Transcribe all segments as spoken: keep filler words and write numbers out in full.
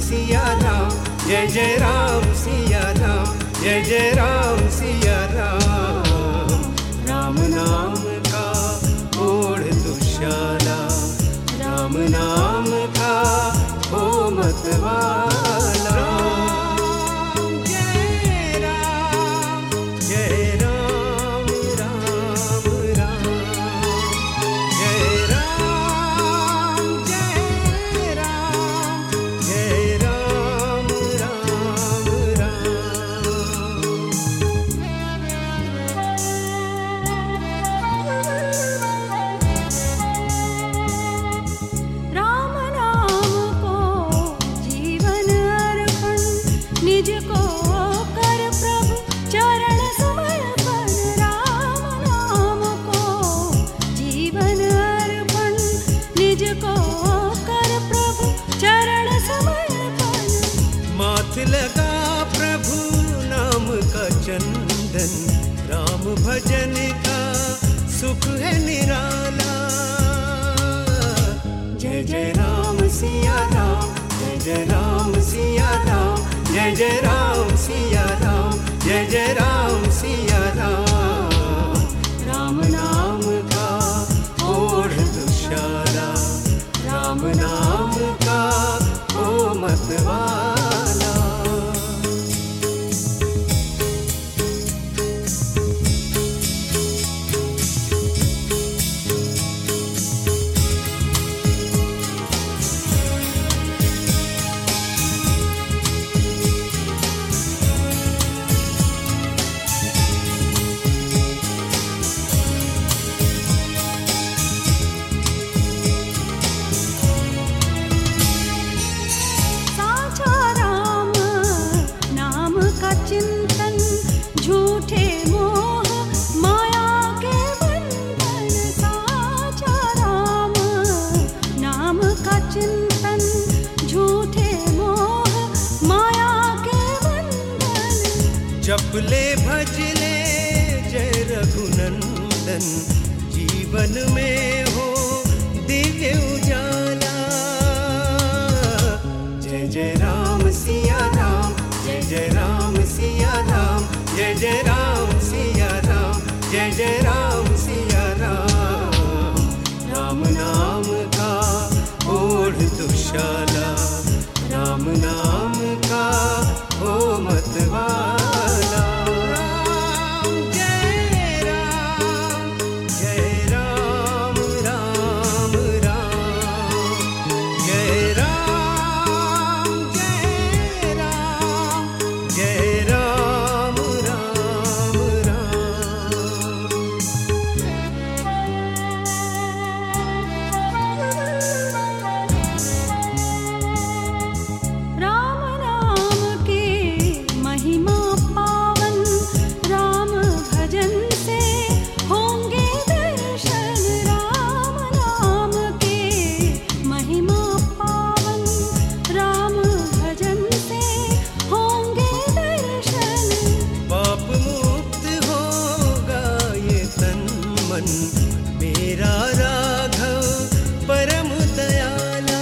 सिया राम, जय जय राम सिया राम, जय जय राम सिया राम। राम नाम का ओढ़ दुशाला, राम नाम का हो मतवाला। जय राम जय राम राम राम, जय राम जय राम जय राम राम राम। राम नाम को जीवन अर्पण, निज को कर प्रभु चरण समर्पण। राम नाम को जीवन अर्पण, निज को कर प्रभु चरण समर्पण। माथ लगा प्रभु नाम का चंदन, राम भजन का सुख है निराला। जय जय राम सिया राम, जय जय राम सिया राम, जय जय राम सिया राम, जय जय राम सिया राम। राम नाम का ओढ़ दुशाला, राम नाम का हो मतवाला। साचा राम नाम का चिंतन, झूठे मोह माया के बंधन। साचा राम नाम का चिंतन, झूठे मोह माया के बंधन। जप ले भज ले जय रघुनंदन, जीवन में हो दिव्य उजाला। जय जय राम सिया राम, जय जय राम सिया राम, जय जय राम सिया राम, जय जय राम सिया राम। राम नाम का ओढ़ दुशाला, राम नाम का हो मतवाला। राम जय राम, जय राम राम राम, जय राम जय राम, जय राम राम राम। राम नाम के महिमा पावन, राम भजन से होंगे दर्शन। राम नाम के महिमा पावन, राम भजन से होंगे दर्शन। पाप मुक्त होगा ये तन मन, मेरा राघव परम दयाला।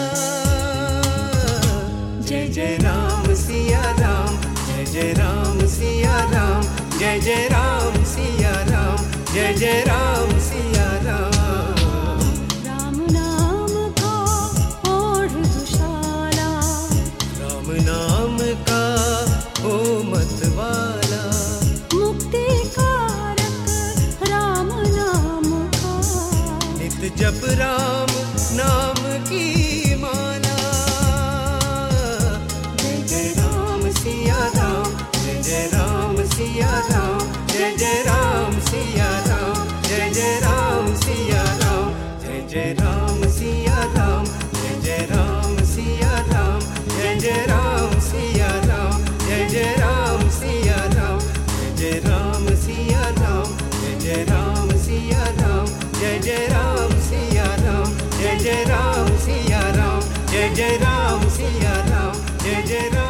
जय जय राम सिया राम, जय जय राम सिया राम, जय जय राम सिया राम, जय जय राम सिया राम। राम नाम का ओढ़ दुशाला, राम नाम का हो मतवाला। मुक्ति कारक राम नाम का। नित जप राम नाम की माला। जय जय राम सिया राम, जय जय राम सिया राम, जय जय राम सिया राम, जय जय राम सिया राम, जय जय राम सिया राम, जय जय राम सिया राम, जय जय राम सिया राम, जय जय राम सिया राम, जय जय राम सिया राम, जय जय राम सिया राम, जय जय राम सिया राम, जय जय राम सिया राम, जय जय राम सिया राम, जय जय राम।